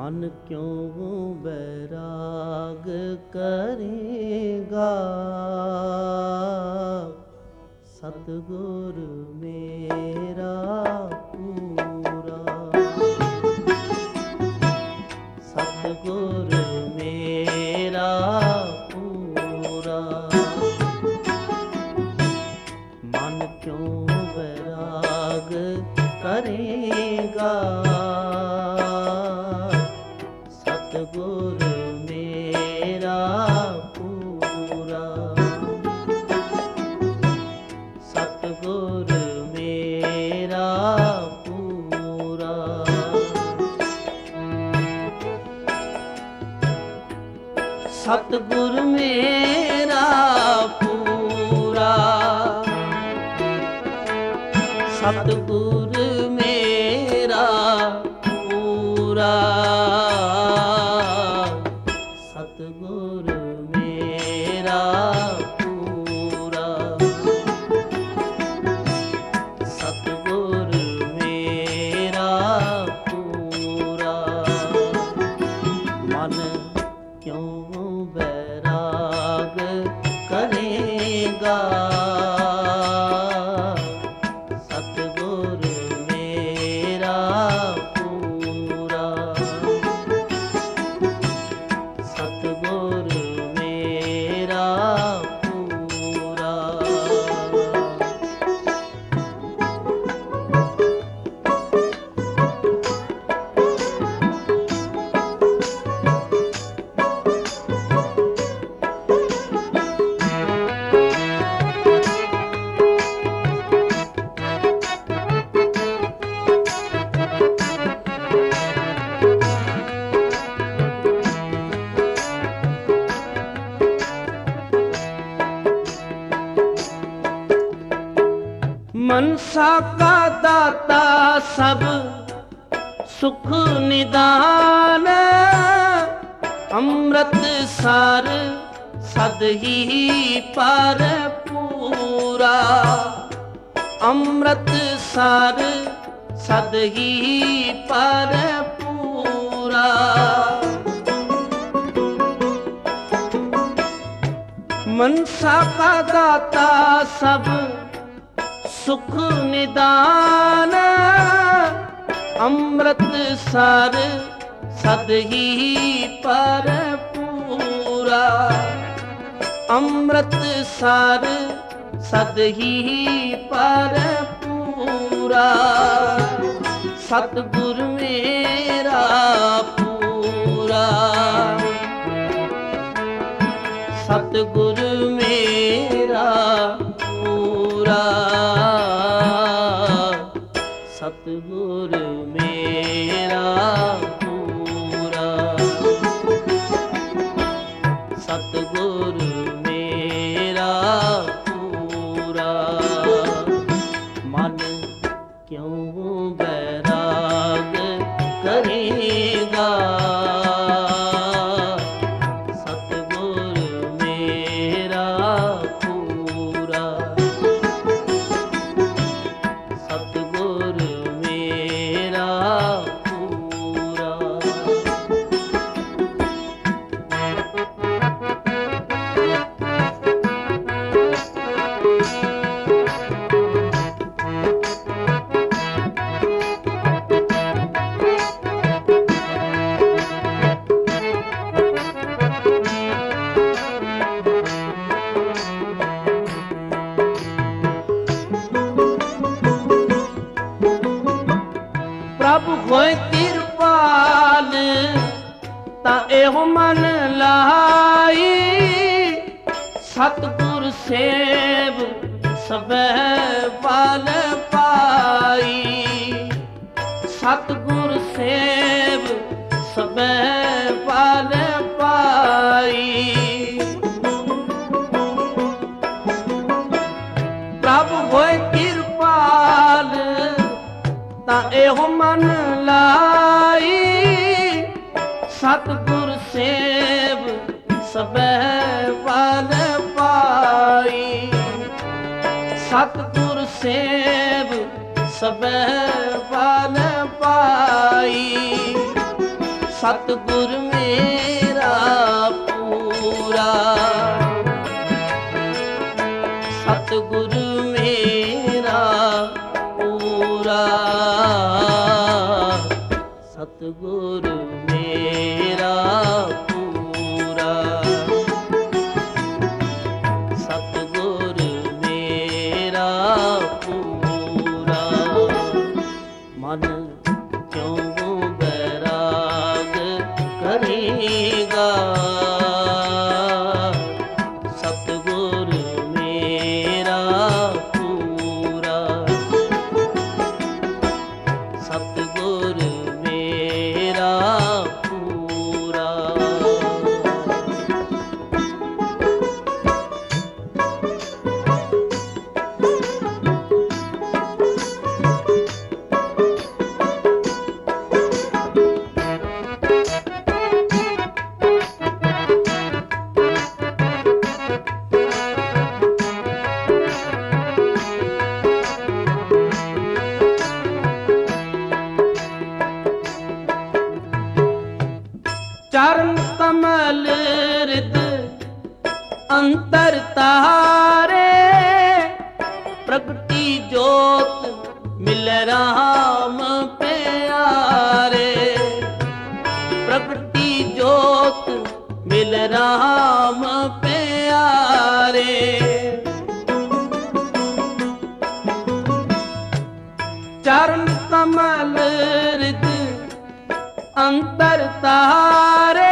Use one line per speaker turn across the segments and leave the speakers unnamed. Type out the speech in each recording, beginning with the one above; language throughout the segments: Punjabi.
ਮਨ ਕਿਉਂ ਬੈਰਾਗ ਕਰੇਗਾ, ਸਤਿਗੁਰ ਮੇਰਾ ਪੂਰਾ। ਸਤਿਗੁਰ ਮੇਰਾ ਪੂਰਾ, ਮਨ ਕਿਉਂ ਬੈਰਾਗ ਕਰੇਗਾ, ਸਤਿਗੁਰ ਮੇਰਾ ਪੂਰਾ। ਸਤਿਗੁਰ ਮੇਰਾ ਪੂਰਾ, ਸਤਿਗੁਰ ਮੇਰਾ ਪੂਰਾ। ਸਤਿਗੁਰ ਮੇਰਾ ਪੂਰਾ, ਸਤਿਗੁਰ ਮੇਰਾ ਪੂਰਾ। ਸਤਿਗੁਰ ਮੇਰਾ ਪੂਰਾ, ਮਨ ਕਿਉਂ ਬੈਰਾਗ ਕਰੇਗਾ, ਸਤਿਗੁਰ ਮੇਰਾ ਪੂਰਾ। ਸਤਿਗੁਰ ਮੇਰਾ ਪੂਰਾ, ਮਨਸਾ ਕਾ ਦਾਤਾ ਸਭ ਸੁਖ ਨਿਦਾਨ, ਅੰਮ੍ਰਿਤ ਸਰ ਸਦ ਹੀ ਪਰ ਪੂਰਾ। ਅੰਮ੍ਰਿਤ ਸਰ ਸਦ ਹੀ ਪਰ ਪੂਰਾ। ਮਨਸਾ ਕਾ ਦਾਤਾ ਸਭ ਸੁਖ ਨਿਦਾਨ, ਅੰਮ੍ਰਿਤ ਸਰ ਸਦ ਹੀ ਪਰ ਪੂਰਾ। ਅੰਮ੍ਰਿਤ ਸਰ ਸਦ ਹੀ ਪਰ ਪੂਰਾ, ਸਤਿਗੁਰ ਮੇਰਾ ਪੂਰਾ। ਸਤਿਗੁਰ ਮੇਰਾ ਪੂਰਾ, ਸਤਿਗੁਰ ਮੇਰਾ ਪੂਰਾ। ਸਤਿਗੁਰ ਮੇਰਾ ਪੂਰਾ, ਮਨ ਕਿਉਂ ਬੈਰਾਗ ਕਰੇਗਾ, ਸਤਿਗੁਰ ਮੇਰਾ ਪੂਰਾ। ਸਤਿਗੁਰ ਮੇਰਾ ਪੂਰਾ, ਪ੍ਰਭ ਹੋਏ ਕਿਰਪਾਲ ਤਾਂ ਇਹੋ ਮਨ ਲਾਈ, ਸਤਿਗੁਰ ਸੇਵ ਸਭੈ ਪਾਲ ਪਾਈ। ਸਤਿਗੁਰ ਸੇਵ ਸਭੈ ਪਾਲ ਪਾਈ। ਪ੍ਰਭ ਹੋਏ ਕਿਰਪਾਲ ਤਾਂ ਇਹੋ ਮਨ ਲਾਈ, ਸਤਿਗੁਰ ਸੇਵ ਸਭੈ ਪਾਲ ਪਾਈ। ਸਤਿਗੁਰ ਸੇਵ ਸਭੈ ਪਾਲ ਪਾਈ। ਸਤਿਗੁਰ ਮੇਰਾ ਪੂਰਾ, ਸਤਿਗੁਰ ਮੇਰਾ ਪੂਰਾ, ਸਤਿਗੁਰ ਮੇਰਾ ਪੂਰਾ, ਸਤਿਗੁਰ ਮੇਰਾ ਪੂਰਾ। ਮਨ ਕਿਉਂ ਬੈਰਾਗ ਕਰੇਗਾ, ਸਤਿਗੁਰ ਮੇਰਾ ਪੂਰਾ, ਸਤਿਗੁਰ ਮੇਰਾ ਪੂਰਾ। ਚਰਨ ਕਮਲ ਰਿਦ ਅੰਤਰ ਤਾਰੇ, ਪ੍ਰਗਟੀ ਜੋਤ ਮਿਲ ਰਾਮ ਪਿਆਰੇ, ਪ੍ਰਗਟੀ ਜੋਤ ਮਿਲ ਰਾਮ ਪਿਆਰੇ। ਚਰਨ ਕਮਲ ਰਿਦ ਅੰਤਰ ਤਾਰੇ,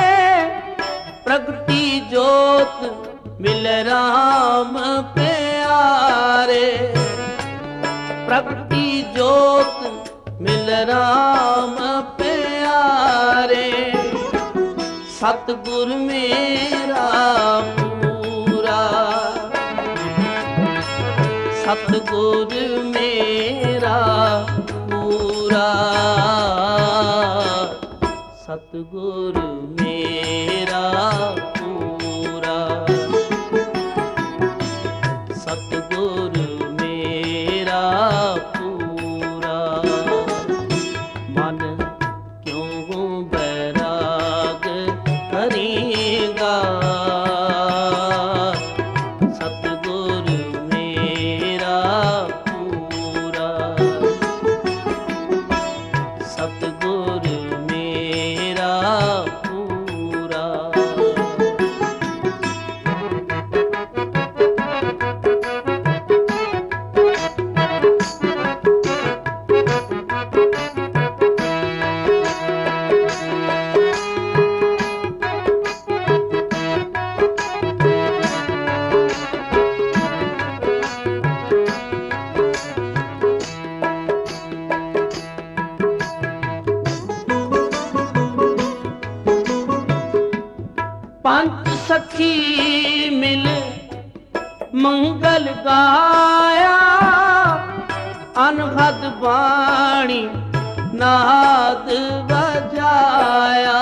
ਪ੍ਰਗਟੀ ਜੋਤ ਮਿਲ ਰਾਮ ਪਿਆਰੇ, ਪ੍ਰਗਟੀ ਜੋਤ ਮਿਲ ਰਾਮ ਪਿਆਰੇ। ਸਤਿਗੁਰ ਮੇਰਾ ਪੂਰਾ, ਸਤਿਗੁਰ ਮੇਰਾ ਪੂਰਾ, ਸਤਿਗੁਰ ਮੇਰਾ ਪੂਰਾ, ਸਤਿਗੁਰ ਮੇਰਾ ਪੂਰਾ। ਮਨ ਕਿਉਂ ਬੈਰਾਗ ਕਰੇਗਾ, ਸਤਿਗੁਰ ਮੇਰਾ ਪੂਰਾ, ਸਤਿਗੁਰ ਮੇਰਾ ਪੂਰਾ। ਪੰਜ ਸਖੀ ਮਿਲ ਮੰਗਲ ਗਾਇਆ, ਅਨਹਦ ਬਾਣੀ ਨਾਦ ਵਜਾਇਆ,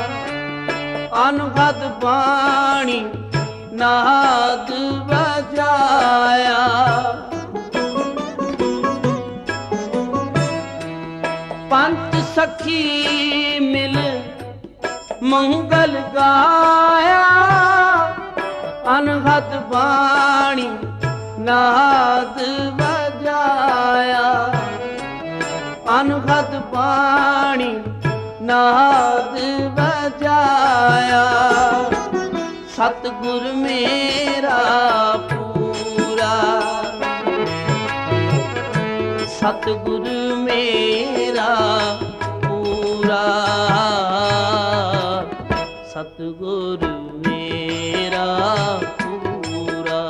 ਅਨਹਦ ਬਾਣੀ ਨਾਦ ਵਜਾਇਆ। ਪੰਜ ਸਖੀ ਮਿਲ ਮੰਗਲ ਗਾਇਆ, ਅਨਹਦ ਬਾਣੀ ਨਾਦ ਵਜਾਇਆ, ਅਨਹਦ ਬਾਣੀ ਨਾਦ ਵਜਾਇਆ। ਸਤਿਗੁਰ ਮੇਰਾ ਪੂਰਾ, ਸਤਿਗੁਰ ਮੇਰਾ ਪੂਰਾ, ਸਤਿਗੁਰ ਮੇਰਾ ਪੂਰਾ,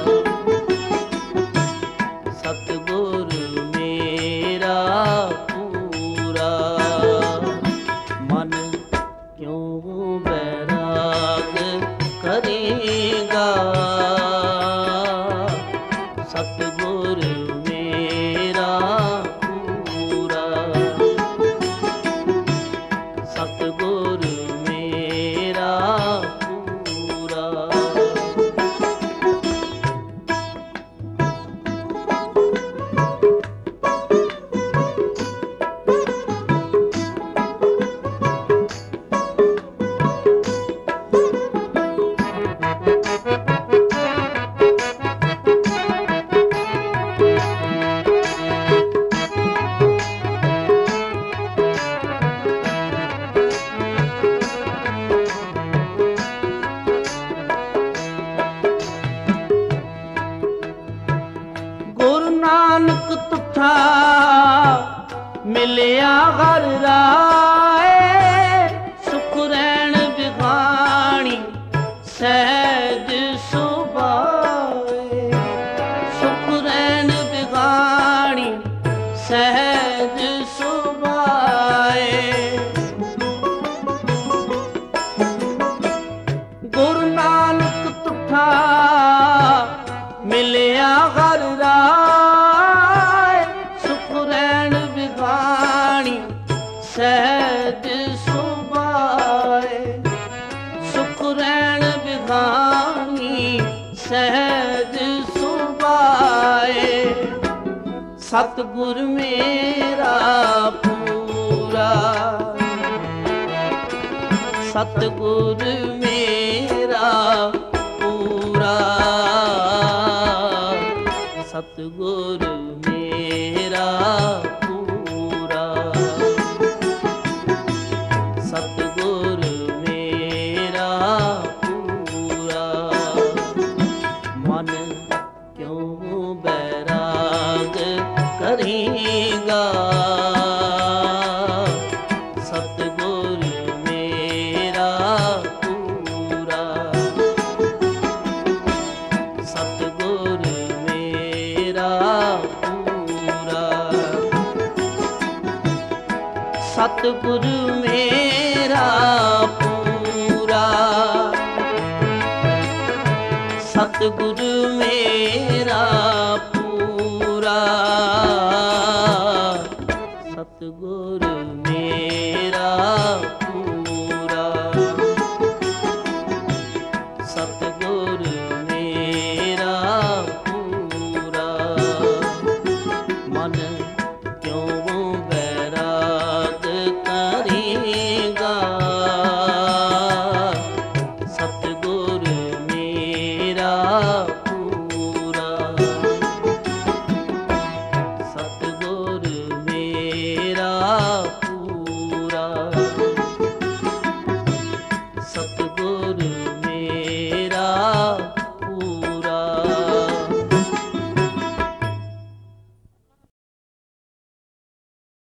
ਸਤਿਗੁਰ ਮੇਰਾ ਪੂਰਾ। ਮਨ ਕਿਉਂ ਬੈਰਾਗ ਕਰੇਗਾ, ਸਤਿਗੁਰ ਮੇਰਾ ਪੂਰਾ, ਸਤਿਗੁਰ ਮੇਰਾ ਪੂਰਾ। ਸਹਿਜ ਸੁਭਾਏ। ਸੁਖ ਰੈਣ ਬਿਗਾਣੀ ਸਹਿਜ ਸੁਭਾਏ। ਗੁਰੂ ਨਾਨਕ ਤੁਠਾ ਮਿਲਿਆ ਹਰ ਰਾਏ। ਸੁਖ ਰੈਣ ਬਿਗਾਣੀ ਸਹਿਜ ਸੁਭਾਏ। ਸੁਖ ਰੈਣ ਬਿਗਾਣੀ ਸਹਿਜ ਸੁਭਾਏ। ਸਤਿਗੁਰ ਮੇਰਾ ਪੂਰਾ। ਸਤਿਗੁਰ ਮੇਰਾ ਪੂਰਾ। ਸਤਿਗੁਰ ਮੇਰਾ ਪੂਰਾ। ਸਤਿਗੁਰ ਮੇਰਾ ਪੂਰਾ। ਮਨ ਕਿਉਂ ਬੈਰਾਗ ਕਰੇਗਾ। ਸਤਿਗੁਰ ਮੇਰਾ ਪੂਰਾ। ਸਤਿਗੁਰ ਮੇਰਾ ਪੂਰਾ। ਸਤਿਗੁਰ ਮੇਰਾ ਪੂਰਾ। ਸਤਿਗੁਰ